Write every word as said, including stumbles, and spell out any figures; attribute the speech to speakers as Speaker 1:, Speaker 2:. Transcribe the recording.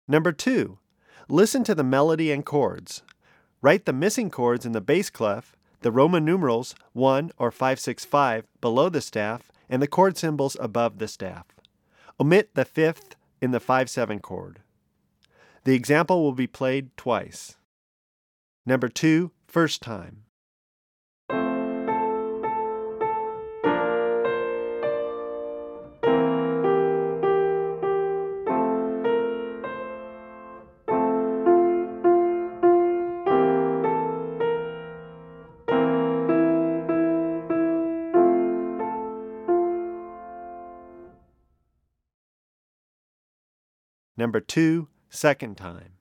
Speaker 1: Number two, listen to the melody and chords. Write the missing chords in the bass clef, the Roman numerals one or five six five below the staff, and the chord symbols above the staff. Omit the fifth in the five seven chord. The example will be played twice. Number two, first time. Number two, second time.